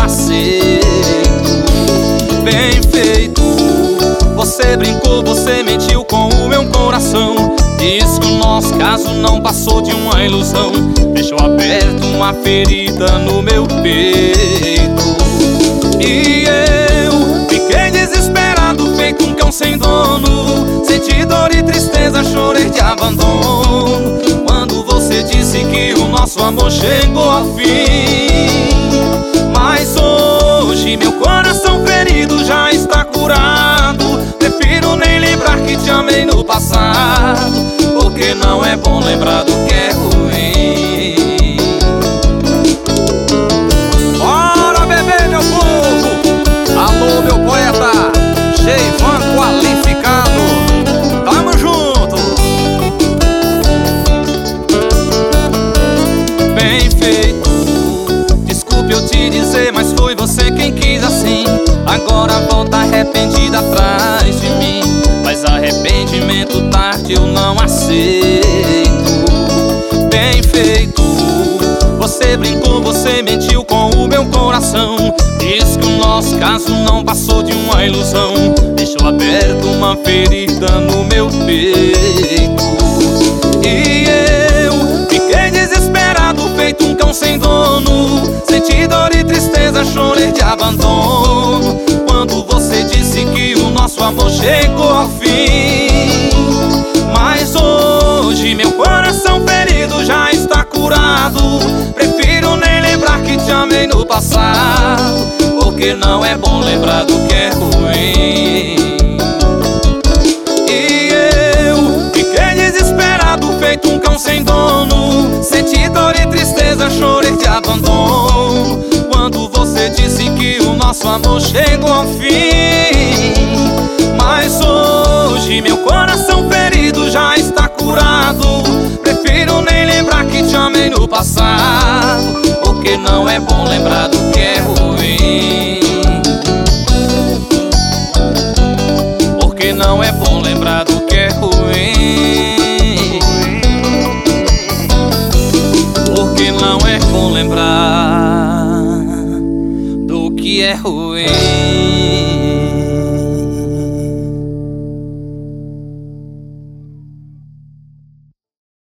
aceito. Bem feito, você brincou, você mentiu com o meu coração. Diz que o nosso caso não passou de uma ilusão. Deixou aberta uma ferida no meu peito. E eu fiquei desesperado, feito um cão sem dono. Senti dor e tristeza, chorei de abandono quando você disse que o nosso amor chegou ao fim. Mas hoje meu coração ferido já está curado. Prefiro nem lembrar que te amei no passado, porque não é bom lembrar do que é ruim. Bora beber, meu povo! Alô, meu poeta Cheivan qualificado, tamo junto! Bem feito, desculpe eu te dizer, mas foi você quem quis assim. Agora volta arrependida atrás de mim, mas arrependimento tarde eu não aceito. Bem feito, você brincou, você mentiu com o meu coração. Diz que o nosso caso não passou de uma ilusão. Deixou aberta uma ferida no meu peito. E eu fiquei desesperado, feito um cão sem dono. Senti dor e tristeza, chorei de abandono quando você disse que o nosso amor chegou ao fim. Mas hoje meu coração ferido já está curado. Prefiro nem lembrar que te amei no passado, porque não é bom lembrar do que é ruim. E eu fiquei desesperado, feito um cão sem dono. Senti dor e tristeza, chorei de abandono quando você disse que o nosso amor chegou ao fim. Mas hoje meu coração ferido já está curado. Prefiro nem lembrar que te amei no passado, porque não é bom lembrar do que é ruim. Porque não é bom lembrar do que é ruim. Porque não é bom lembrar do que é ruim.